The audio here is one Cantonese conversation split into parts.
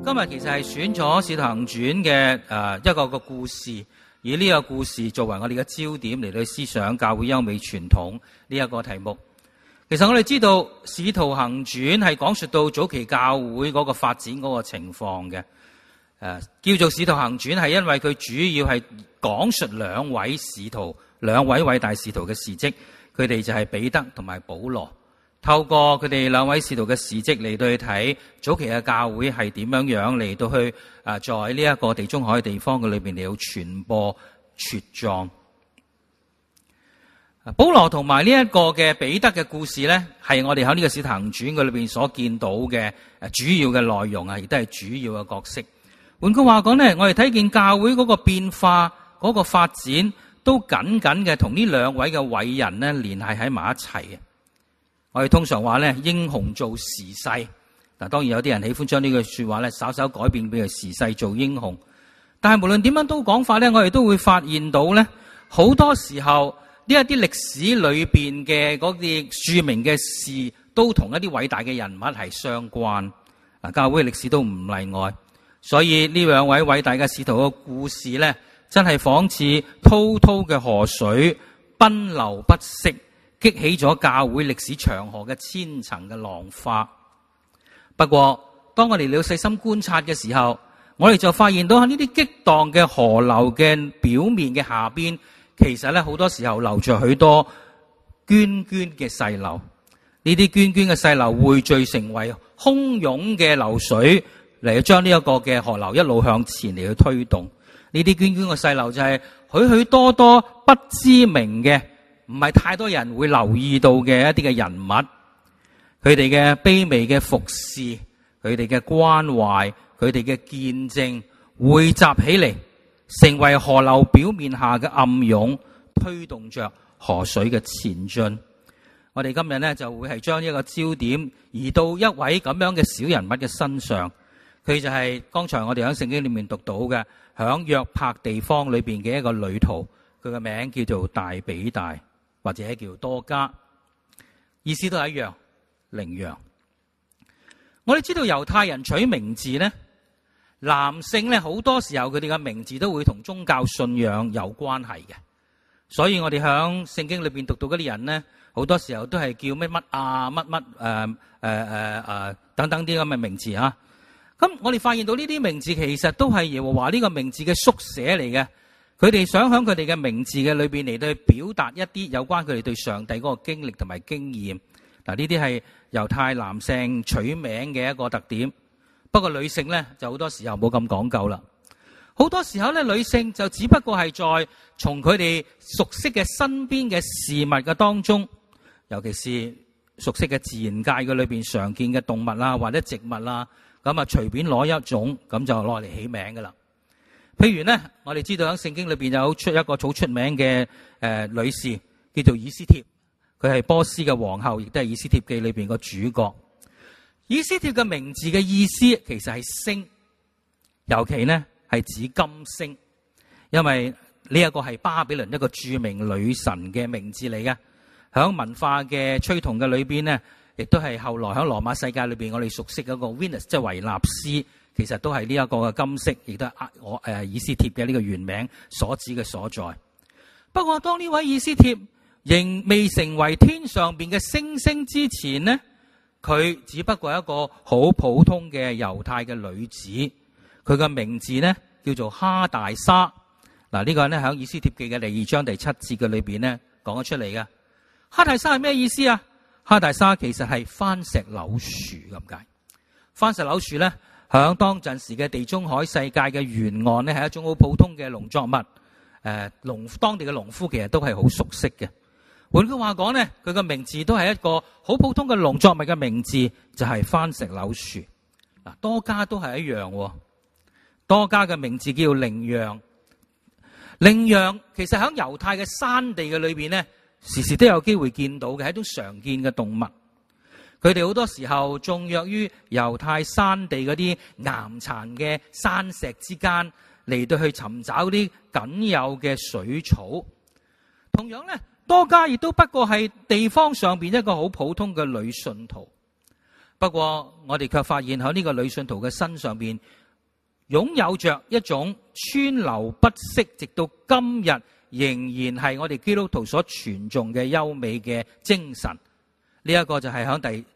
今日其實係選咗《使徒行傳》嘅一個故事，以呢個故事作為我哋嘅焦點嚟到思想教會優美傳統呢一個題目。其實我哋知道《使徒行傳》係講述到早期教會嗰個發展嗰個情況嘅。叫做《使徒行傳》係因為佢主要係講述兩位偉大使徒嘅事蹟，佢哋就係彼得同埋保羅。透過佢哋兩位使徒嘅事蹟嚟到去睇早期嘅教會係點樣嚟到去在呢一個地中海嘅地方嘅裏邊嚟到傳播茁壯。保羅同埋呢一個嘅彼得嘅故事咧，係我哋喺呢個《使徒行傳》嘅裏邊所見到嘅主要嘅內容啊，亦都係主要嘅角色。換句話講咧，我哋睇見教會嗰個變化、嗰個發展，都緊緊嘅同呢兩位嘅偉人咧聯繫喺埋一齊嘅。我哋通常話咧，英雄做時勢。嗱，當然有啲人喜歡將呢句說話咧稍稍改變，俾佢時勢做英雄。但係無論點樣都講法咧，我哋都會發現到咧，好多時候呢一啲歷史裏邊嘅嗰啲著名嘅事，都同一啲偉大嘅人物係相關。嗱，教會嘅歷史都唔例外。所以呢兩位偉大嘅使徒嘅故事咧，真係仿似滔滔嘅河水，奔流不息，激起咗教會歷史長河嘅千層嘅浪花。不過當我哋細心觀察嘅時候，我哋就發現到喺呢啲激蕩嘅河流嘅表面嘅下邊，其實咧好多時候流着許多涓涓嘅細流。呢啲涓涓嘅細流匯聚成為洶湧嘅流水，嚟將呢一個嘅河流一路向前嚟去推動。呢啲涓涓嘅細流就係許許多多不知名嘅，唔係太多人會留意到嘅一啲嘅人物，佢哋嘅卑微嘅服侍，佢哋嘅關懷，佢哋嘅見證匯集起嚟，成為河流表面下嘅暗湧，推動着河水嘅前進。我哋今日呢，就會係將一個焦點移到一位咁樣嘅小人物嘅身上。佢就係剛才我哋喺聖經裏面讀到嘅，響約帕地方裏邊嘅一個女徒，佢嘅名叫做大比大，或者叫多加，意思都係一樣，羚羊。我哋知道猶太人取名字呢，男性呢好多時候佢哋嘅名字都會同宗教信仰有關係嘅，所以我哋響聖經裏邊讀到嗰啲人呢，好多時候都係叫乜乜啊、乜乜等等啲咁嘅名字啊。咁我哋發現到呢啲名字其實都係耶和華呢個名字嘅縮寫嚟嘅，佢哋想喺佢哋嘅名字嘅裏邊嚟到去表達一啲有關佢哋對上帝嗰個經歷同埋經驗。嗱，呢啲係猶太男性取名嘅一個特點。不過女性呢，就好多時候冇咁講究啦。好多時候呢，女性就只不過係在從佢哋熟悉嘅身邊嘅事物嘅當中，尤其是熟悉嘅自然界嘅裏邊常見嘅動物啦，或者植物啦，咁啊，隨便攞一種咁就攞嚟起名噶啦。譬如呢，我哋知道喺聖經裏邊有一個好出名嘅女士，叫做以斯帖。佢係波斯嘅皇后，亦都係以斯帖記裏邊個主角。以斯帖嘅名字嘅意思其實係星，尤其呢係指金星，因為呢一個係巴比倫一個著名女神嘅名字嚟嘅。響文化嘅趨同嘅裏邊呢，亦都係後來喺羅馬世界裏邊，我哋熟悉嗰個 Venus， 即係維納斯，其實都係呢一個嘅金色，亦都係以斯帖嘅呢個原名所指嘅所在。不過當呢位以斯帖仍未成為天上邊嘅星星之前呢，佢只不過係一個好普通嘅猶太嘅女子，佢嘅名字呢叫做哈大沙。嗱，呢個呢喺以斯帖記嘅第2章第7節嘅裏邊呢講咗出嚟嘅。哈大沙係咩意思啊？哈大沙其實係番石榴樹咁解。番石榴樹咧，響當陣時嘅地中海世界嘅沿岸咧，係一種好普通嘅農作物。當地嘅農夫其實都係好熟悉嘅。換句話講咧，佢嘅名字都係一個好普通嘅農作物嘅名字，就係番石榴樹。嗱，多加都係一樣。多加嘅名字叫羚羊。羚羊其實響猶太嘅山地嘅裏邊咧，時時都有機會見到嘅，係一種常見嘅動物。佢哋好多時候種躍於猶太山地嗰啲岩殘嘅山石之間，嚟到去尋找啲僅有嘅水草。同樣咧，多加亦都不過係地方上邊一個好普通嘅女信徒。 不過我哋卻發現喺呢個女信徒嘅身上邊，擁有着一種川流不息，直到今日仍然係我哋基督徒所傳頌嘅優美嘅精神。呢一個就係喺第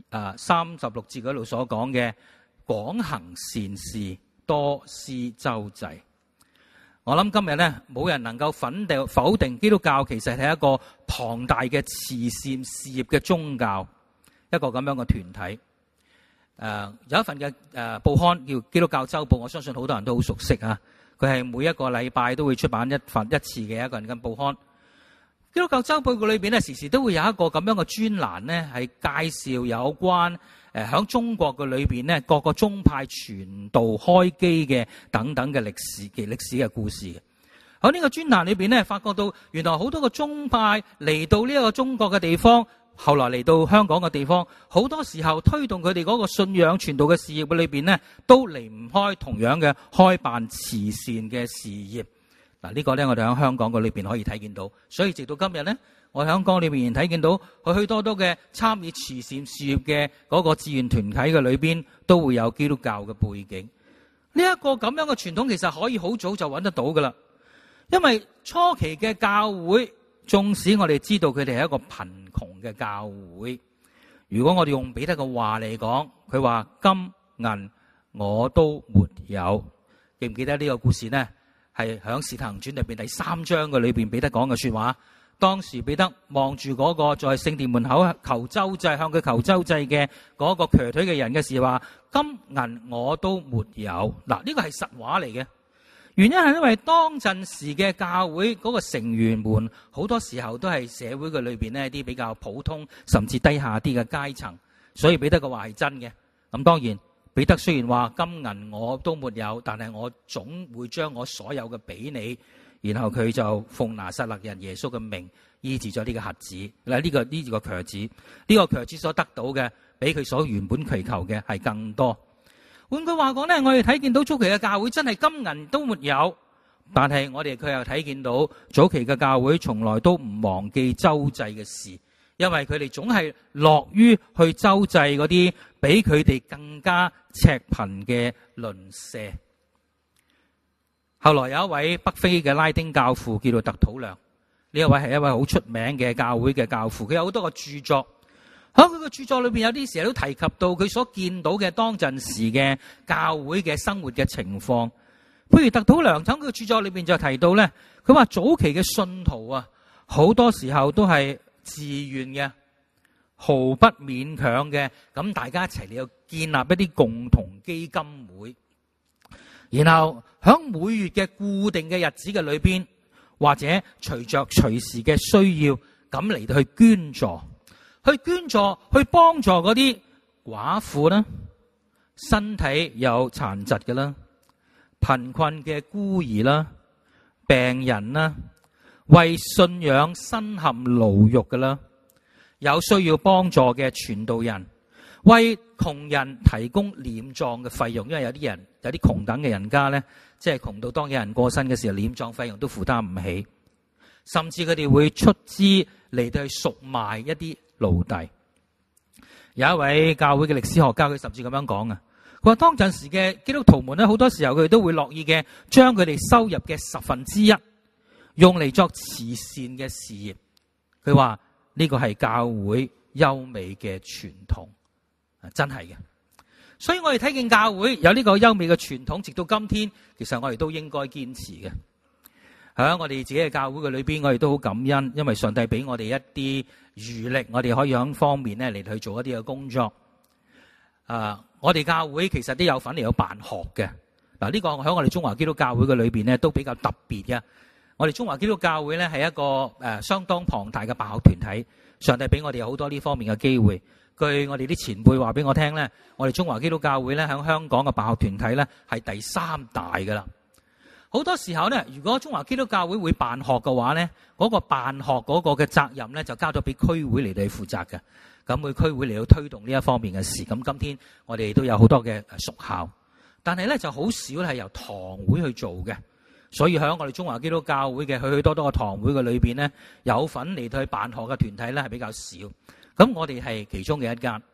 36節嗰度所講嘅廣行善事，多施周濟。我諗今日呢，冇人能夠否定基督教其實係一個龐大嘅慈善事業嘅宗教，一個咁樣嘅團體。有一份嘅報刊叫《基督教週報》，我相信好多人都好熟悉啊。佢係每一個禮拜都會出版一次嘅一個人嘅報刊。基督教週報嘅裏邊咧，時時都會有一個咁樣嘅專欄呢，係介紹有關響中國嘅裏邊呢，各個宗派傳道開基嘅等等嘅歷史嘅故事嘅。喺呢個專欄裏邊呢，發覺到原來好多個宗派嚟到呢一個中國嘅地方，後來嚟到香港嘅地方，好多時候推動佢哋嗰個信仰傳道嘅事業嘅裏邊呢，都離唔開同樣嘅開辦慈善嘅事業。嗱，呢個呢，我哋喺香港嘅裏邊可以睇見到，所以直到今日呢，我喺香港裏邊睇見到許許多多嘅參與慈善事業嘅嗰個志願團體嘅裏邊，都會有基督教嘅背景。呢一個咁樣嘅傳統，其實可以好早就揾得到噶啦。因為初期嘅教會，縱使我哋知道佢哋係一個貧窮嘅教會，如果我哋用彼得嘅話嚟講，佢話金銀我都沒有。記唔記得呢個故事呢？係響《使徒行傳》裏邊第3章嘅裏邊，彼得講嘅說話。當時彼得望住嗰個在聖殿門口求周濟，向佢求周濟嘅嗰個瘸腿嘅人嘅時候，話金銀我都沒有。嗱，呢個係實話嚟嘅。原因係因為當陣時嘅教會嗰個成員們好多時候都係社會嘅裏邊呢啲比較普通甚至低下啲嘅階層，所以彼得嘅話係真嘅。咁當然彼得雖然話金銀我都沒有，但係我總會將我所有嘅俾你。然後佢就奉拿撒勒人耶穌嘅名醫治咗呢個瞎子。嗱，呢個瘸子，呢個瘸子所得到嘅比佢所原本祈求嘅係更多。換句話講呢，我哋睇見到早期嘅教會真係金銀都沒有，但係我哋佢又睇見到早期嘅教會從來都唔忘記周濟嘅事，因為佢哋總係樂於去周濟嗰啲比佢哋更加赤貧嘅鄰舍。後來有一位北非嘅拉丁教父叫做特土良，呢一位係一位好出名嘅教會嘅教父，佢有好多個著作。喺佢嘅著作裏邊，有啲時候都提及到佢所見到嘅當陣時嘅教會嘅生活嘅情況。譬如特土良喺佢嘅著作裏邊就提到呢，佢話早期嘅信徒啊，好多時候都係自願嘅，毫不勉強嘅，咁大家一齊嚟到建立一啲共同基金會。然後喺每月嘅固定嘅日子嘅裏邊，或者隨着隨時嘅需要，咁嚟到去捐助，去幫助嗰啲寡婦啦、身體有殘疾嘅啦、貧困嘅孤兒啦、病人啦、為信仰身陷牢獄嘅啦、有需要幫助嘅傳道人，為窮人提供殮葬嘅費用，因為有啲窮等嘅人家呢，即係窮到當有人過身嘅時候，殮葬費用都負擔唔起，甚至佢哋會出資嚟到去贖賣一啲奴隸。有一位教會嘅歷史學家，佢甚至咁樣講啊，佢話當陣時嘅基督徒們呢，好多時候佢哋都會樂意嘅將佢哋收入嘅1/10用嚟作慈善嘅事業。佢話呢個係教會優美嘅傳統。真係嘅，所以我哋睇見教會有呢個優美嘅傳統，直到今天，其實我哋都應該堅持嘅。喺我哋自己嘅教會嘅裏邊，我哋都好感恩，因為上帝俾我哋一啲餘力，我哋可以喺方面咧嚟去做一啲嘅工作。我哋教會其實都有份嚟有辦學嘅。嗱，呢個喺我哋中華基督教會嘅裏邊咧都比較特別嘅。我哋中華基督教會咧係一個相當龐大嘅辦學團體，上帝俾我哋有好多呢方面嘅機會。據我哋啲前輩話俾我聽咧，我哋中華基督教會咧喺香港嘅辦學團體咧係第3大噶啦。好多時候咧，如果中華基督教會會辦學嘅話咧，嗰個辦學嗰個嘅責任咧就交咗俾區會嚟到去負責嘅。咁會區會嚟到推動呢一方面嘅事。咁今天我哋都有好多嘅屬校，但係咧就好少係由堂會去做嘅。所以喺我哋中華基督教會嘅許許多多嘅堂會嘅裏邊咧，有份嚟到去辦學嘅團體咧係比較少。咁我哋係其中嘅一間。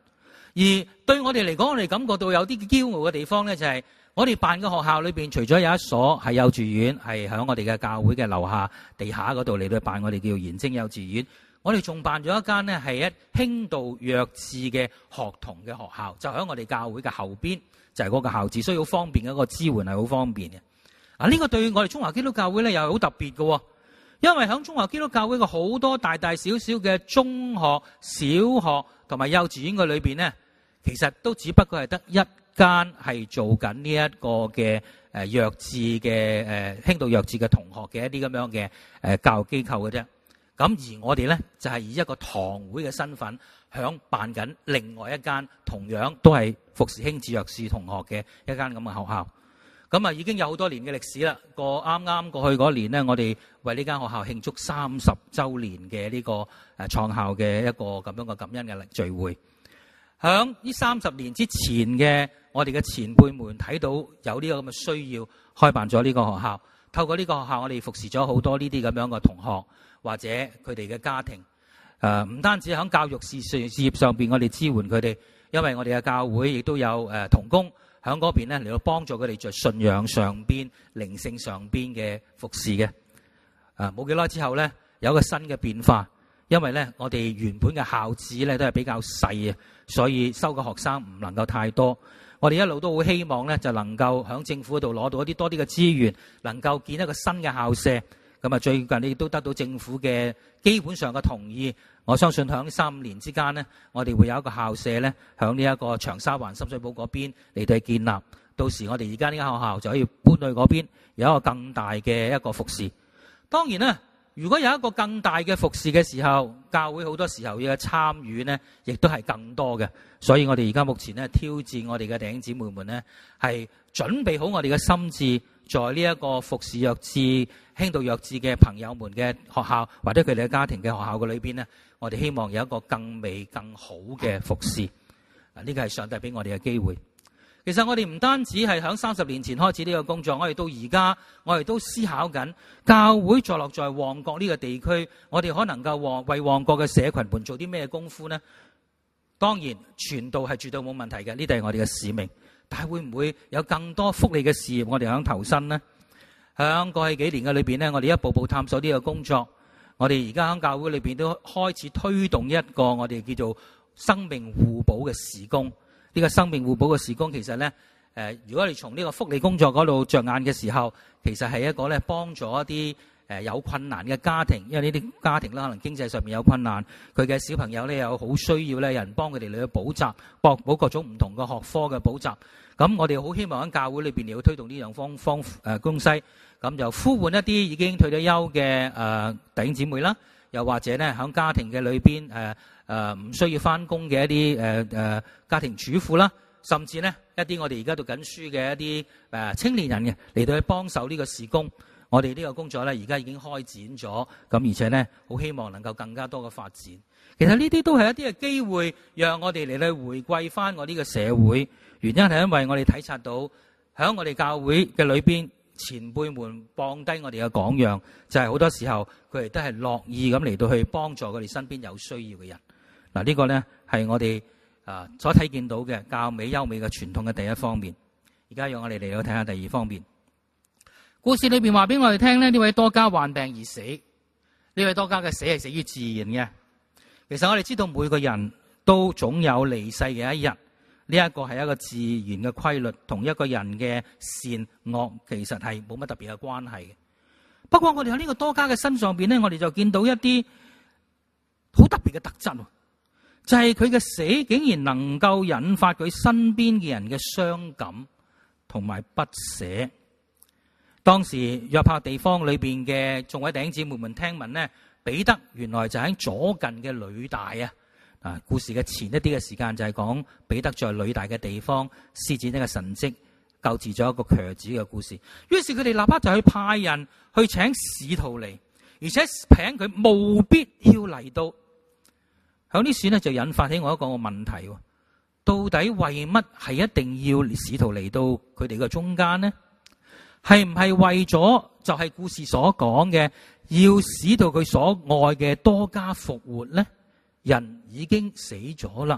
而對我哋嚟講，我哋感覺到有啲驕傲嘅地方咧，就係我哋辦嘅學校裏邊，除咗有一所係幼稚園，係喺我哋嘅教會嘅樓下地下嗰度嚟到辦我哋叫延晶幼稚園，我哋仲辦咗一間呢係一輕度弱智嘅學童嘅學校，就喺我哋教會嘅後邊，就係嗰個校址，所以好方便嘅，一個支援係好方便嘅。呢個對我哋中華基督教會咧又係好特別嘅，因為喺中華基督教會嘅好多大大小小嘅中學、小學同埋幼稚園嘅裏邊呢，其實都只不過係得一間係做緊呢一個嘅弱智嘅輕度弱智嘅同學嘅一啲咁樣嘅教育機構嘅啫。咁而我哋呢，就係以一個堂會嘅身份響辦緊另外一間同樣都係服侍輕智弱智同學嘅一間咁嘅學校。咁啊已經有好多年嘅歷史啦。啱啱過去嗰年呢，我哋為呢間學校慶祝30週年嘅呢個創校嘅一個咁樣嘅感恩嘅聚會。響呢30年之前嘅我哋嘅前輩們睇到有呢個咁嘅需要，開辦咗呢個學校。透過呢個學校，我哋服侍咗好多呢啲咁樣嘅同學或者佢哋嘅家庭。唔單止喺教育事業上邊，我哋支援佢哋，因為我哋嘅教會亦都有同工喺嗰邊咧嚟到幫助佢哋在信仰上邊、靈性上邊嘅服侍嘅。冇幾耐之後咧，有一個新嘅變化，因為咧我哋原本嘅校址咧都係比較細啊，所以收嘅學生唔能夠太多。我哋一路都好希望咧，就能夠喺政府嗰度攞到一啲多啲嘅資源，能夠建一個新嘅校舍。咁啊，最近亦都得到政府嘅基本上嘅同意。我相信喺3-5年之間呢，我哋會有一個校舍咧，喺呢一個長沙灣深水埗嗰邊嚟到建立。到時我哋而家呢間學校就可以搬去嗰邊，有一個更大嘅一個服侍。當然啦，如果有一個更大嘅服侍嘅時候，教會好多時候嘅參與呢，亦都係更多嘅。所以我哋而家目前呢，挑戰我哋嘅弟兄姊妹們呢，係準備好我哋嘅心智，在呢一個服侍弱智、輕度弱智嘅朋友們嘅學校或者佢哋嘅家庭嘅學校嘅裏邊呢，我哋希望有一個更美更好嘅服侍。呢個係上帝俾我哋嘅機會。其實我哋唔單止係響30年前開始呢個工作，我哋到而家，我哋都思考緊教會坐落在旺角呢個地區，我哋可能夠為旺角嘅社群們做啲咩功夫呢？當然傳道係絕對冇問題嘅，呢啲係我哋嘅使命。但係會唔會有更多福利嘅事業我哋響投身呢？響過去幾年嘅裏邊呢，我哋一步步探索呢個工作。我哋而家響教會裏邊都開始推動一個我哋叫做生命互補嘅事工。呢個生命互補嘅事工其實呢，如果你從呢個福利工作嗰度着眼嘅時候，其實係一個咧幫助一啲有困難嘅家庭，因為呢啲家庭咧可能經濟上面有困難，佢嘅小朋友咧有好需要咧有人幫佢哋嚟去補習，補各種唔同嘅學科嘅補習。咁我哋好希望喺教會裏邊嚟去推動呢樣東西，咁就呼喚一啲已經退咗休嘅弟兄姊妹啦，又或者咧喺家庭嘅裏邊唔需要翻工嘅一啲家庭主婦啦，甚至呢一啲我哋而家讀緊書嘅一啲青年人嘅嚟到去幫手呢個事工。我哋呢個工作呢，而家已經開展咗，咁而且呢，好希望能夠更加多嘅發展。其實呢啲都係一啲嘅機會，讓我哋嚟去回歸翻我呢個社會。原因係因為我哋體察到，喺我哋教會嘅裏邊，前輩們放低我哋嘅榜樣，就係好多時候佢哋都係樂意咁嚟到去幫助佢哋身邊有需要嘅人。嗱，呢個呢，係我哋所睇見到嘅較美優美嘅傳統嘅第一方面。而家讓我哋嚟到睇下第二方面。故事裏邊話俾我哋聽呢，呢位多加患病而死。呢位多加嘅死係死於自然嘅。其實我哋知道每個人都總有離世嘅一日，呢一個係一個自然嘅規律，同一個人嘅善惡其實係冇乜特別嘅關係嘅。不過我哋喺呢個多加嘅身上邊呢，我哋就見到一啲好特別嘅特質，就係佢嘅死竟然能夠引發佢身邊嘅人嘅傷感同埋不捨。當時約帕地方裏邊嘅眾位弟兄姊妹們聽聞呢，彼得原來就喺左近嘅呂大啊。故事嘅前一啲嘅時間就係講彼得在呂大嘅地方施展一個神蹟，救治咗一個瘸子嘅故事。於是佢哋立刻就去派人去請使徒嚟，而且請佢務必要嚟到。響呢時呢，就引發起我一個問題：到底為乜係一定要使徒嚟到佢哋嘅中間呢？係唔係為咗就係故事所講嘅，要使到佢所愛嘅多加復活呢？人已經死咗啦，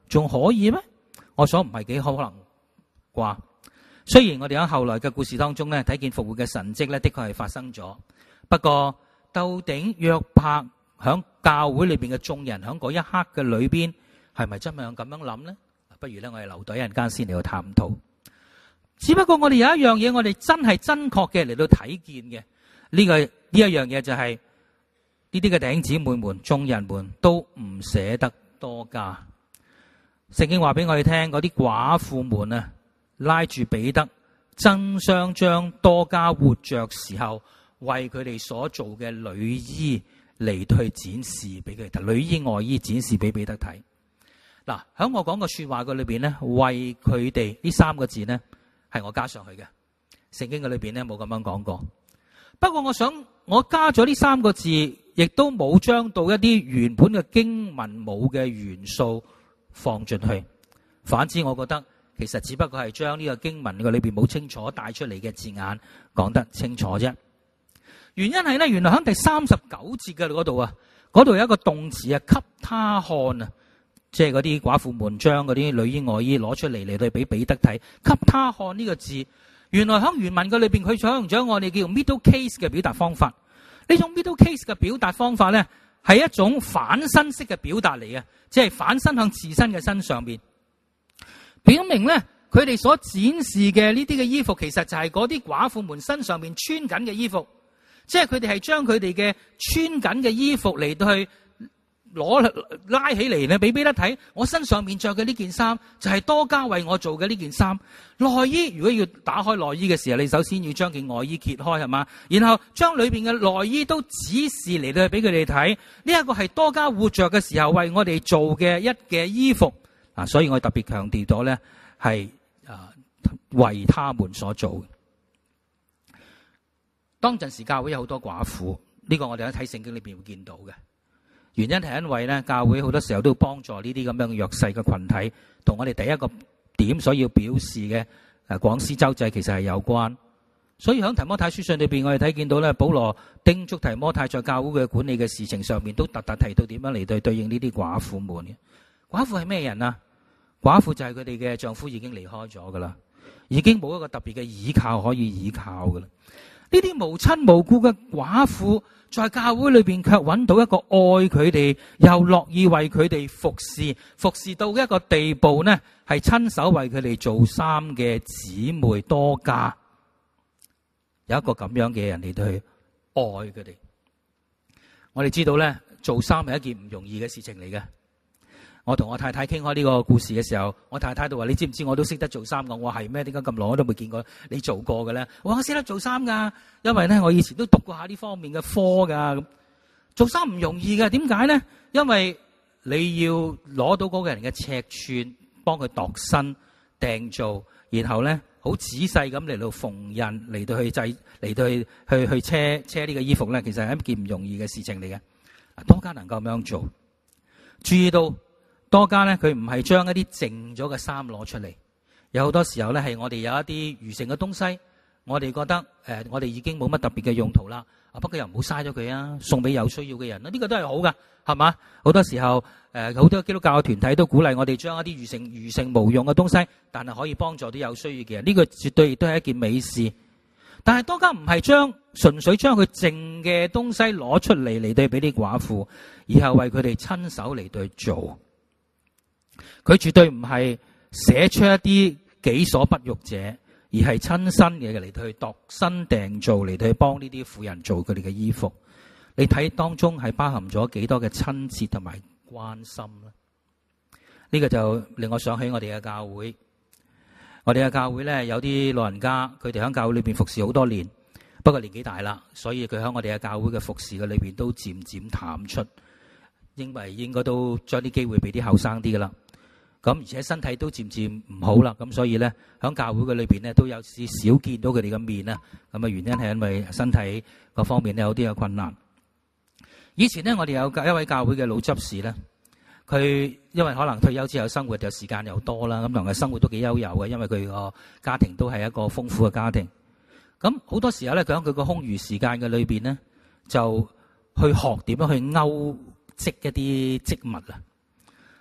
仲可以咩？我想唔係幾可能啩。雖然我哋喺後來嘅故事當中咧，睇見復活嘅神蹟咧，的確係發生咗。不過究竟約伯響教會裏邊嘅眾人響嗰一刻嘅裏邊，係咪真係咁樣諗呢？不如咧，我哋留待一陣間先嚟到探討。只不過我哋有一樣嘢，我哋真係真確嘅嚟到睇見嘅呢一樣嘢就係呢啲嘅弟兄姊妹們、眾人們都唔捨得多加。聖經話俾我哋聽，嗰啲寡婦們啊，拉住彼得，爭相將多加活着時候為佢哋所做嘅女衣嚟去展示俾佢哋睇，女衣外衣展示俾彼得睇。嗱，喺我講個說話嘅裏邊咧，為佢哋呢三個字咧係我加上去嘅，聖經嘅裏邊咧冇咁樣講過。不過我想我加咗呢三個字，亦都冇將到一啲原本嘅經文冇嘅元素放進去。反之，我覺得其實只不過係將呢個經文嘅裏邊冇清楚帶出嚟嘅字眼講得清楚啫。原因係咧，原來喺第39節嘅嗰度啊，嗰度有一個動詞啊，給他看啊。即係嗰啲寡婦們將嗰啲女衣外衣攞出嚟對俾彼得睇，給他看呢個字，原來喺原文嘅裏邊佢採用咗我哋叫 middle case 嘅表達方法。呢種 middle case 嘅表達方法咧，係一種反身式嘅表達嚟嘅，即係反身向自身嘅身上邊，表明咧佢哋所展示嘅呢啲嘅衣服，其實就係嗰啲寡婦們身上邊穿緊嘅衣服，即係佢哋係將佢哋嘅穿緊嘅衣服嚟到去拉起嚟咧，俾彼得睇。我身上面着嘅呢件衫就係多加為我做嘅呢件衫。內衣如果要打開內衣嘅時候，你首先要將件外衣揭開，係嘛？然後將裏邊嘅內衣都指示嚟到俾佢哋睇。呢一個係多加活着嘅時候為我哋做嘅一嘅衣服。所以我特別強調咗咧，係為他們所做。當陣時教會有好多寡婦，呢個我哋喺睇聖經裏邊會見到嘅。原因係因為咧，教會好多時候都要幫助呢啲咁樣弱勢嘅群體，同我哋第一個點所要表示嘅廣施周濟其實係有關。所以喺提摩太書信裏邊，我哋睇見到咧，保羅叮囑提摩太在教會嘅管理嘅事情上面，都特提到點樣嚟對應呢啲寡婦們嘅。寡婦係咩人啊？寡婦就係佢哋嘅丈夫已經離開咗噶啦，已經冇一個特別嘅倚靠可以倚靠噶啦。呢啲無親無故嘅寡婦，在教會裏邊卻揾到一個愛佢哋又樂意為佢哋服侍到一個地步呢，係親手為佢哋做衫嘅姊妹多加，有一個咁樣嘅人嚟到去愛佢哋。我哋知道呢，做衫係一件唔容易嘅事情嚟嘅。我同我太太傾開呢個故事嘅時候，我太太就話：你知唔知我都識得做衫㗎？我話係咩？點解咁耐我都未見過你做過嘅咧？我識得做衫㗎，因為咧我以前都讀過下呢方面嘅科㗎。咁做衫唔容易嘅，點解咧？因為你要攞到嗰個人嘅尺寸，幫佢度身訂造，然後咧好仔細咁嚟到縫紉，嚟到去製，嚟到去車呢個衣服咧，其實係一件唔容易嘅事情嚟嘅。多加能夠咁樣做，注意到。多加咧，佢唔係將一啲剩咗嘅衫攞出嚟，有好多時候咧係我哋有一啲餘剩嘅東西，我哋覺得我哋已經冇乜特別嘅用途啦。不過又唔好嘥咗佢啊，送俾有需要嘅人啦，呢個都係好噶，係嘛？好多時候好多基督教嘅團體都鼓勵我哋將一啲餘剩無用嘅東西，但係可以幫助啲有需要嘅人，呢個絕對亦都係一件美事。但係多加唔係純粹將佢剩嘅東西攞出嚟對俾啲寡婦，而係為佢哋親手嚟對做。佢絕對唔係寫出一啲己所不欲者，而係親身嘅嚟去度身訂造，嚟去幫呢啲婦人做佢哋嘅衣服。你睇當中係包含咗幾多嘅親切同埋關心啦？呢個就令我想起我哋嘅教會。我哋嘅教會咧，有啲老人家，佢哋喺教會裏邊服侍好多年，不過年紀大啦，所以佢喺我哋嘅教會嘅服侍嘅裏邊都漸漸淡出，因為應該都將啲機會俾啲後生啲噶啦。咁而且身體都漸漸唔好啦，咁所以咧喺教會嘅裏邊咧都有時少見到佢哋嘅面啦。咁啊原因係因為身體各方面咧有啲嘅困難。以前咧我哋有一位教會嘅老執事咧，佢因為可能退休之後生活就時間又多啦，咁同佢生活都幾悠遊嘅，因為佢個家庭都係一個豐富嘅家庭。咁好多時候咧佢喺佢個空餘時間嘅裏邊咧，就去學點樣去勾織一啲織物啊。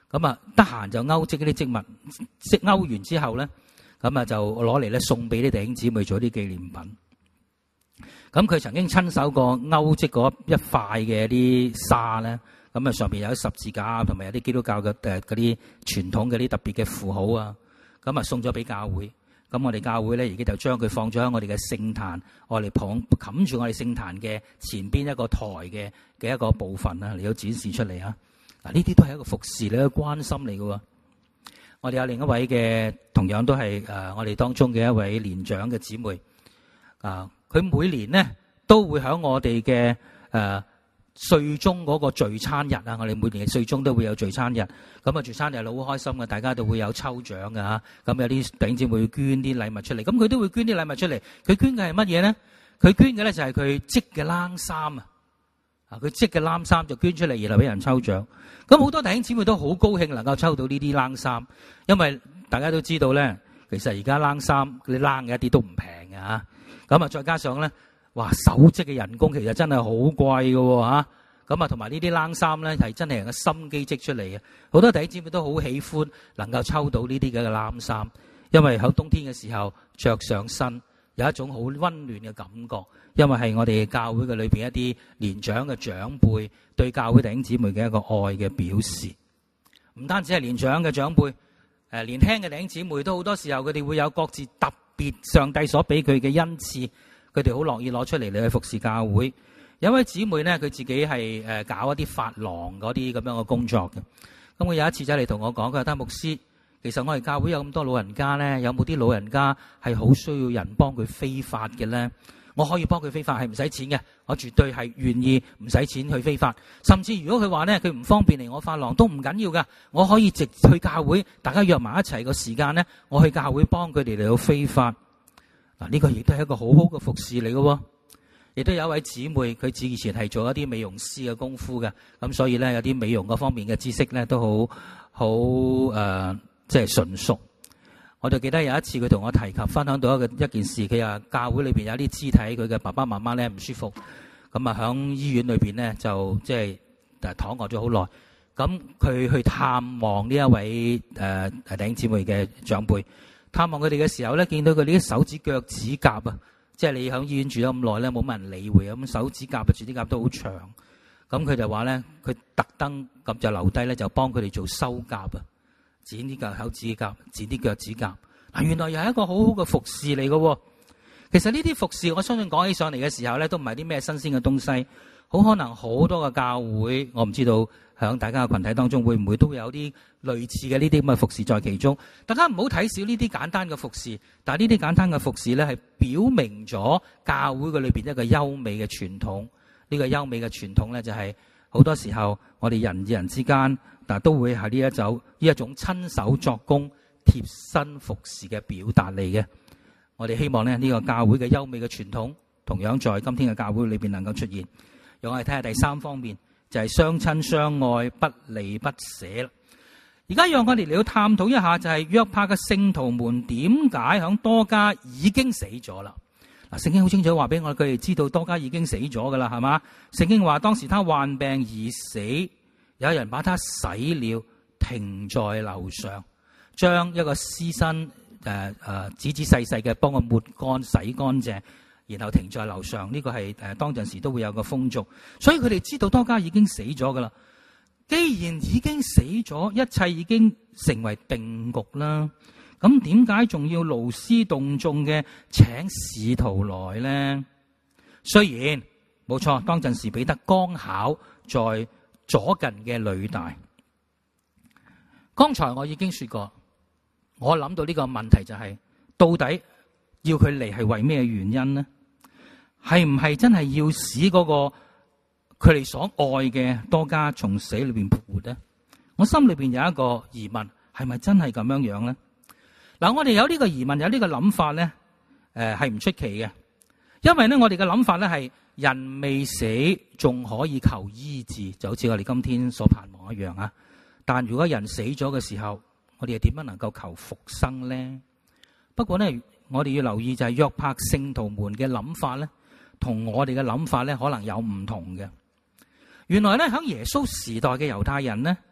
咁啊得閒就勾織嗰啲織物，勾完之後咧，咁啊就攞嚟咧送俾啲弟兄姊妹做啲紀念品。咁佢曾經親手過勾織嗰一塊嘅啲紗咧，咁啊上邊有啲十字架同埋有啲基督教嘅嗰啲傳統嘅啲特別嘅符號啊，咁啊送咗俾教會。咁我哋教會咧而家就將佢放咗喺我哋嘅聖壇，我哋冚住我哋聖壇嘅前邊一個台嘅一個部分啊，嚟到展示出嚟啊！嗱，呢啲都係一個服侍，你嘅關心嚟嘅。我哋有另一位嘅，同樣都係我哋當中嘅一位年長嘅姊妹啊，佢每年呢都會喺我哋嘅歲中嗰個聚餐日啊，我哋每年嘅歲中都會有聚餐日，咁啊聚餐日好開心嘅，大家都會有抽獎嘅嚇，咁有啲弟兄姊妹會捐啲禮物出嚟，咁佢都會捐啲禮物出嚟，佢捐嘅係乜嘢咧？佢捐嘅咧就係佢織嘅冷衫啊，佢織嘅冷衫就捐出嚟，然後俾人抽獎。咁好多弟兄姊妹都好高興能夠抽到呢啲冷衫，因為大家都知道咧，其實而家冷衫嗰啲冷嘅一啲都唔平嘅嚇，咁啊再加上咧。哇！手織嘅人工其實真係好貴嘅喎嚇，咁啊同埋呢啲冷衫咧係真係人嘅心機織出嚟嘅，好多弟兄姊妹都好喜歡能夠抽到呢啲嘅冷衫，因為喺冬天嘅時候着上身有一種好溫暖嘅感覺，因為係我哋教會嘅裏邊一啲年長嘅長輩對教會弟兄姊妹嘅一個愛嘅表示。唔單止係年長嘅長輩，年輕嘅弟兄姊妹都好多時候佢哋會有各自特別上帝所俾佢嘅恩賜。佢哋好樂意攞出嚟去服侍教會。有一位姊妹咧，佢自己係搞一啲髮廊嗰啲咁樣嘅工作嘅。咁佢有一次就嚟同我講，佢話：但牧師，其實我哋教會有咁多老人家咧，有冇啲老人家係好需要人幫佢飛髮嘅咧？我可以幫佢飛髮，係唔使錢嘅，我絕對係願意唔使錢去飛髮。甚至如果佢話咧，佢唔方便嚟我髮廊都唔緊要噶，我可以直去教會，大家約埋一齊個時間咧，我去教會幫佢哋嚟到飛髮。嗱，呢個亦都係一個好好嘅服侍嚟嘅，亦都有一位姊妹，佢以前係做一啲美容師嘅功夫嘅，咁所以咧有啲美容嗰方面嘅知識咧都好即係純熟。我就記得有一次佢同我提及分享到一件事，佢話教會裏邊有啲肢體，佢嘅爸爸媽媽咧唔舒服，咁啊響醫院裏邊咧就即係躺臥咗好耐，咁佢去探望呢一位弟兄姊妹嘅長輩。探望佢哋嘅時候咧，見到佢哋啲手指腳指甲啊，即係你喺醫院住咗咁耐咧，冇乜人理會咁，手指甲啊、指甲都好長。咁佢就話咧，佢特登咁就留低咧，就幫佢哋做修甲啊，剪啲腳手指甲，剪啲腳指甲。嗱，原來又係一個好好嘅服侍嚟嘅。其實呢啲服侍，我相信講起上嚟嘅時候咧，都唔係啲咩新鮮嘅東西。好可能好多嘅教會，我唔知道響大家嘅群體當中會唔會都有啲類似嘅呢啲咁嘅服侍在其中。大家唔好睇少呢啲簡單嘅服侍，但係呢啲簡單嘅服侍咧，係表明咗教會嘅裏邊一個優美嘅傳統。呢個優美嘅傳統咧，就係好多時候我哋人與人之間，但都會係呢一種親手作工、貼身服侍嘅表達嚟嘅。我哋希望咧呢個教會嘅優美嘅傳統，同樣在今天嘅教會裏邊能夠出現。讓我哋睇下第三方面，就係相親相愛不離不捨啦。而家讓我哋嚟到探討一下，就係約帕嘅聖徒們點解響多加已經死咗啦？嗱，聖經好清楚話俾我哋，佢哋知道多加已經死咗噶啦，係嘛？聖經話當時他患病而死，有人把他洗了，停在樓上，將一個屍身仔仔細細嘅幫佢抹乾洗乾淨。然後停在樓上，呢個係當陣時都會有個風俗，所以佢哋知道多加已經死咗噶啦。既然已經死咗，一切已經成為定局啦，咁點解仲要勞師動眾嘅請使徒來呢？雖然冇錯，當陣時彼得剛巧在左近嘅呂大。剛才我已經說過，我諗到呢個問題就係，到底要佢嚟係為咩原因呢？係唔係真係要使嗰個佢哋所愛嘅多加從死裏邊復活呢？我心裏邊有一個疑問，係咪真係咁樣樣呢？嗱，我哋有呢個疑問，有呢個諗法咧，係唔出奇嘅，因為咧我哋嘅諗法咧係人未死仲可以求醫治，就好似我哋今天所盼望一樣啊。但如果人死咗嘅時候，我哋又點樣能夠求復生咧？不過咧，我哋要留意就係約帕聖徒們嘅諗法咧，同我哋嘅諗法咧，可能有唔同嘅。原來咧，喺耶穌時代嘅猶太人咧，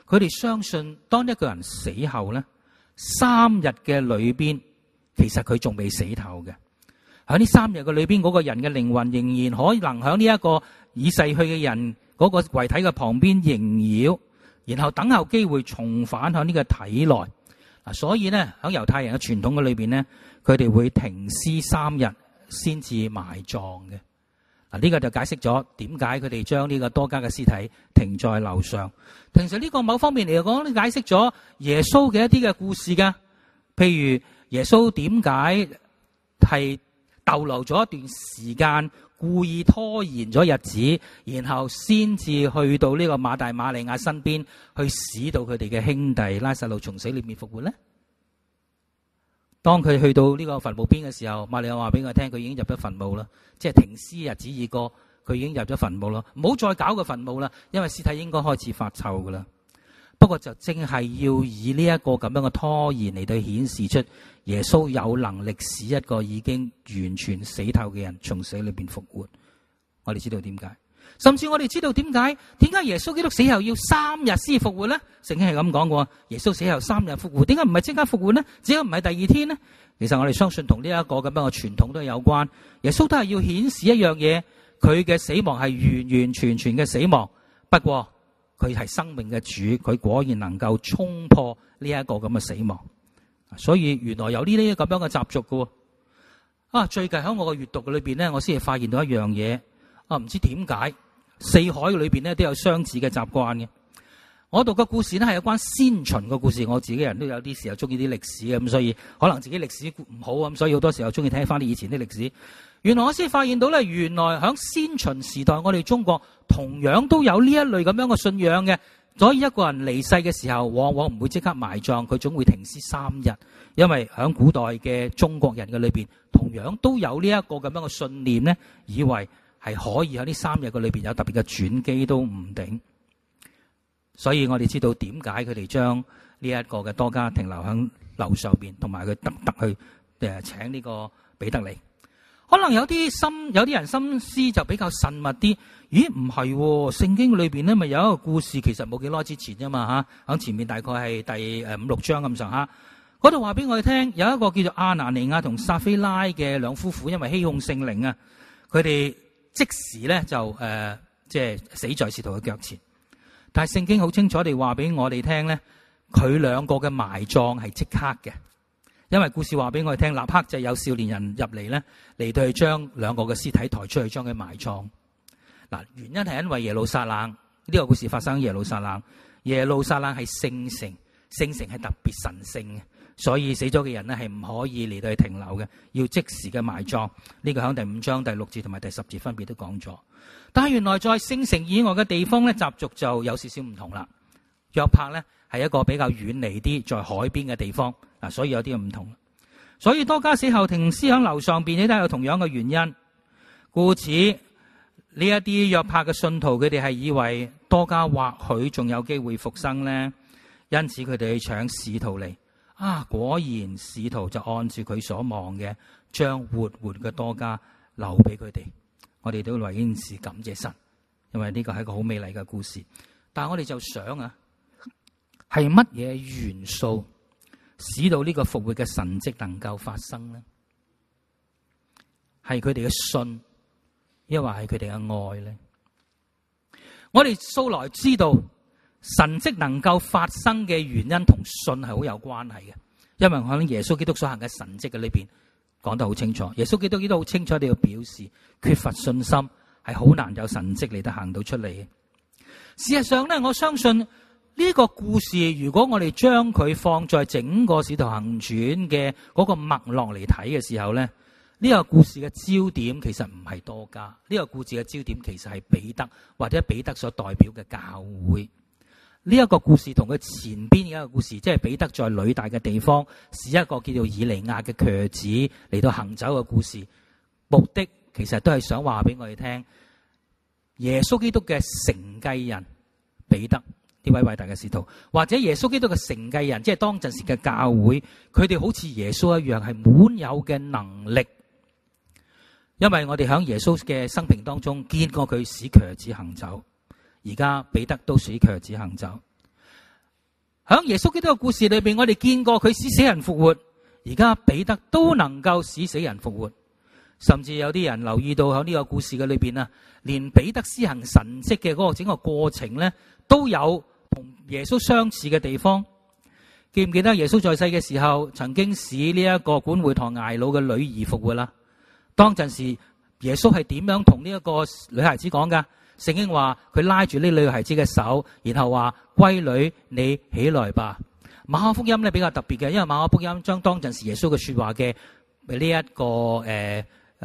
佢哋相信當一個人死後咧，3日嘅裏邊，其實佢仲未死透嘅。喺呢3日嘅裏邊，嗰個人嘅靈魂仍然可能喺呢一個已逝去嘅人嗰個遺體嘅旁邊縈繞，然後等候機會重返喺呢個體內。所以咧喺猶太人嘅傳統嘅裏邊咧，佢哋會停屍3日先至埋葬嘅。呢個就解釋咗點解佢哋將呢個多加嘅屍體停在樓上。其實呢個某方面嚟講，解釋咗耶穌嘅一啲嘅故事噶。譬如耶穌點解係逗留咗一段時間，故意拖延咗日子，然後先至去到呢個馬大馬利亞身邊，去使到佢哋嘅兄弟拉撒路從死裏面復活呢？當佢去到呢個墳墓邊嘅時候，馬利亞話俾我聽，佢已經入咗墳墓啦，即係停屍日子已過，佢已經入咗墳墓啦，唔好再搞個墳墓啦，因為屍體應該開始發臭噶啦。不過就正係要以呢一個咁樣嘅拖延嚟到顯示出耶穌有能力使一個已經完全死透嘅人從死裏邊復活。我哋知道點解，甚至我哋知道點解耶穌基督死後要3日先復活呢？聖經係咁講過，耶穌死後3日復活，點解唔係即刻復活呢？只係唔係第2天呢？其實我哋相信同呢一個咁樣嘅傳統都有關。耶穌都係要顯示一樣嘢，佢嘅死亡係完完全全嘅死亡。不過佢係生命嘅主，佢果然能夠衝破呢一個咁嘅死亡。所以原來有呢啲咁樣嘅習俗嘅。最近喺我嘅閱讀嘅裏邊呢，我先係發現到一樣嘢。唔知點解四海裏邊呢都有相似嘅習慣嘅。我讀嘅故事呢係有關先秦嘅故事。我自己人都有啲時候中意啲歷史嘅，咁所以可能自己歷史唔好咁，所以好多時候中意聽翻啲以前啲歷史。原來我先發現到咧，原來喺先秦時代，我哋中國同樣都有呢一類咁樣嘅信仰嘅。所以一個人離世嘅時候，往往唔會即刻埋葬，佢總會停屍3日，因為喺古代嘅中國人嘅裏邊，同樣都有呢一個咁樣嘅信念呢，以為係可以喺呢3日嘅裏邊有特別嘅轉機都唔定。所以我哋知道點解佢哋將呢一個嘅多加停留喺樓上邊，同埋佢特去請呢個彼得嚟。可能有啲人心思就比較慎密啲。咦，唔係喎，聖經裏邊咧咪有一個故事，其實冇幾耐之前啫嘛嚇，喺前面大概係第5、6章咁上下，嗰度話俾我哋聽，有一個叫做亞拿尼亞同撒非拉嘅兩夫婦，因為欺哄聖靈啊，佢哋即時咧就即係死在使徒嘅腳前。但係聖經好清楚地話俾我哋聽咧，佢兩個嘅埋葬係即刻嘅。因為故事話俾我哋聽，立刻就有少年人入嚟咧，嚟到去將兩個嘅屍體抬出去，將佢埋葬。嗱，原因係因為耶路撒冷呢個故事發生喺耶路撒冷。耶路撒冷係聖城，聖城係特別神聖嘅，所以死咗嘅人呢係唔可以嚟到去停留嘅，要即時嘅埋葬。呢個喺第5章第6節同埋第10節分別都講咗。但係原來在聖城以外嘅地方咧，習俗就有少少唔同啦。約帕咧係一個比較遠離啲，在海邊嘅地方。所以有啲唔同。所以多加死後停屍喺樓上邊，亦都有同樣嘅原因。故此呢一啲約帕嘅信徒，佢哋係以為多加或許仲有機會復生呢，因此佢哋去請使徒嚟。果然使徒就按住佢所望嘅，將活嘅多加留俾佢哋。我哋都為呢件事感謝神，因為呢個係一個好美麗嘅故事。但係我哋就想係乜嘢元素使到呢個復活嘅神蹟能夠發生呢？係佢哋嘅信，抑或係佢哋嘅愛呢？我哋素來知道神蹟能夠發生嘅原因同信係好有關係嘅，因為喺耶穌基督所行嘅神蹟嘅裏邊講得好清楚。耶穌基督亦都好清楚地要表示，缺乏信心係好難有神蹟嚟得行到出嚟嘅。事實上呢，我相信呢個故事，如果我哋將佢放在整個使徒行傳嘅嗰個脈絡嚟睇嘅時候呢，呢個故事嘅焦點其實唔係多加，呢個故事嘅焦點其實係彼得，或者彼得所代表嘅教會。呢一個故事同佢前邊嘅一個故事，即係彼得在呂大嘅地方使一個叫做以利亞嘅瘸子嚟到行走嘅故事，目的其實都係想話俾我哋聽，耶穌基督嘅承繼人彼得呢位偉大嘅使徒，或者耶穌基督嘅承繼人，即係當陣時嘅教會，佢哋好似耶穌一樣係滿有嘅能力。因為我哋喺耶穌嘅生平當中見過佢使瘸子行走，而家彼得都使瘸子行走。 喺耶穌基督嘅故事裏邊，我哋見過佢使死人復活，而家彼得都能夠使死人復活。甚至有啲人留意到喺呢個故事嘅裏邊啊，連彼得施行神蹟嘅嗰個整個過程咧，都有同耶穌相似嘅地方。記唔記得耶穌在世嘅時候，曾經使呢一個管會堂睚魯嘅女兒復活啦？當陣時耶穌係點樣同呢一個女孩子講噶？聖經話佢拉住呢女孩子嘅手，然後話：閨女，你起來吧。馬可福音咧比較特別嘅，因為馬可福音將當陣時耶穌嘅說話嘅呢一個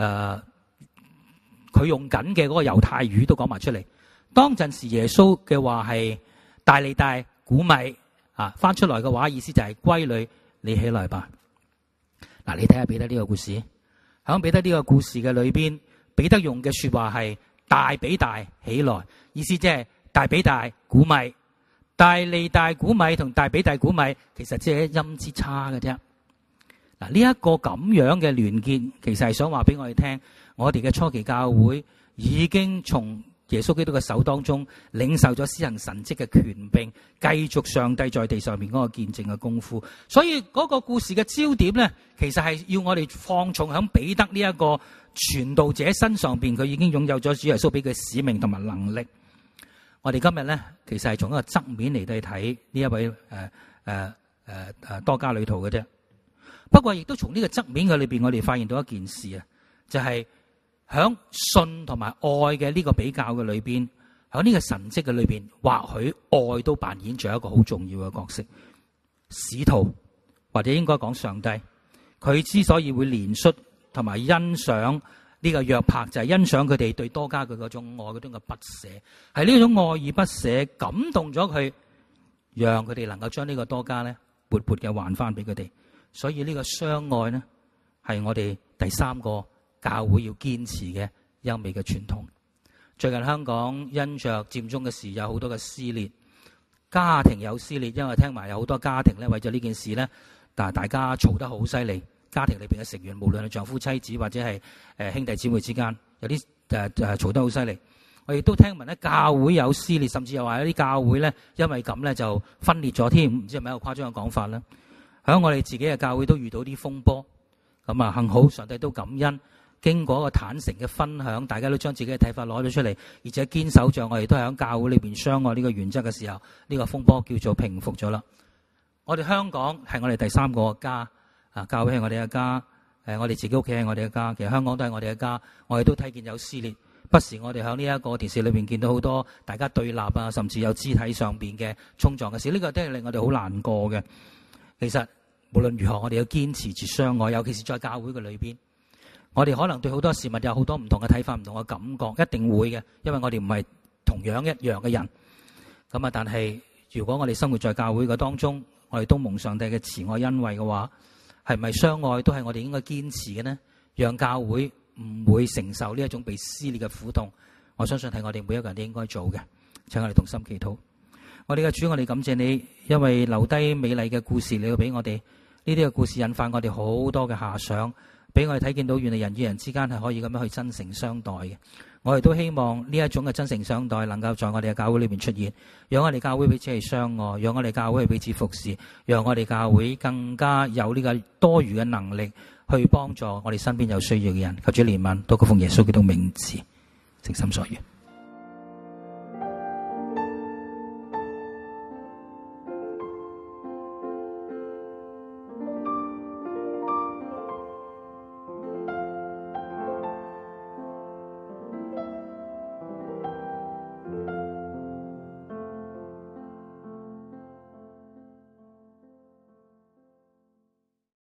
佢用緊嘅嗰個猶太語都講埋出嚟。當陣時耶穌嘅話係大利大古米啊，翻出來嘅話意思就係閨女，你起來吧。嗱，你睇下彼得呢個故事，響彼得呢個故事嘅裏邊，彼得用嘅說話係大比大起來，意思即係大比大古米。大利大古米同大比大古米其實只係一音之差嘅啫。嗱，呢一個咁樣嘅聯結，其實係想話俾我哋聽，我哋嘅初期教會已經從耶穌基督嘅手當中領受咗施行神蹟嘅權柄，繼續上帝在地上面嗰個見證嘅功夫。所以嗰個故事嘅焦點咧，其實係要我哋放重喺彼得呢一個傳道者身上邊，佢已經擁有咗主耶穌俾佢使命同埋能力。我哋今日咧，其實係從一個側面嚟到去睇呢一位多加旅途嘅啫。不過亦都從呢個側面嘅裏邊，我哋發現到一件事啊，就係響信同埋愛嘅呢個比較嘅裏邊，響呢個神蹟嘅裏邊，或許愛都扮演咗一個好重要嘅角色。使徒或者應該講上帝，佢之所以會憐恤同埋欣賞呢個約帕，就係欣賞佢哋對多加佢嗰種愛，嗰種嘅不捨，係呢種愛而不捨感動咗佢，讓佢哋能夠將呢個多加咧活潑嘅還翻俾佢哋。所以呢個相愛呢，係我哋第三個教會要堅持嘅優美嘅傳統。最近香港因着佔中嘅事有好多嘅撕裂，家庭有撕裂，因為聽埋有好多家庭咧為咗呢件事咧，但係大家嘈得好犀利。家庭裏邊嘅成員，無論係丈夫妻子或者係兄弟姊妹之間，有啲嘈得好犀利。我亦都聽聞咧教會有撕裂，甚至又話有啲教會咧因為咁咧就分裂咗添，唔知係咪一個誇張嘅講法咧？喺我哋自己嘅教會都遇到啲風波，咁啊幸好上帝都感恩，經過一個坦誠嘅分享，大家都將自己嘅睇法攞咗出嚟，而且堅守着我哋都係喺教會裏邊相愛呢個原則嘅時候，呢個風波叫做平復咗啦。我哋香港係我哋第三個家，教會係我哋嘅家，我哋自己屋企係我哋嘅家，其實香港都係我哋嘅家。我哋都睇見有撕裂，不時我哋喺呢一個電視裏邊見到好多大家對立啊，甚至有肢體上邊嘅衝撞嘅事，呢個都係令我哋好難過嘅。其實無論如何，我哋要堅持住相愛，尤其是在教會嘅裏邊。我哋可能對好多事物有好多唔同嘅睇法、唔同嘅感覺，一定會嘅，因為我哋唔係同樣一樣嘅人。咁啊，但係如果我哋生活在教會嘅當中，我哋都蒙上帝嘅慈愛恩惠嘅話，係咪相愛都係我哋應該堅持嘅呢？讓教會唔會承受呢一種被撕裂嘅苦痛，我相信係我哋每一個人都應該做嘅。請我哋同心祈禱。我哋嘅主，我哋感謝你，因為留低美麗嘅故事，你要俾我哋呢啲嘅故事引發我哋好多嘅遐想，俾我哋睇見到原來人與人之間係可以咁樣去真誠相待嘅。我哋都希望呢一種嘅真誠相待能夠在我哋嘅教會裏面出現，讓我哋教會彼此係相愛，讓我哋教會彼此服侍，讓我哋教會更加有呢個多餘嘅能力去幫助我哋身邊有需要嘅人。求主憐憫，禱告奉耶穌基督名字，誠心所願。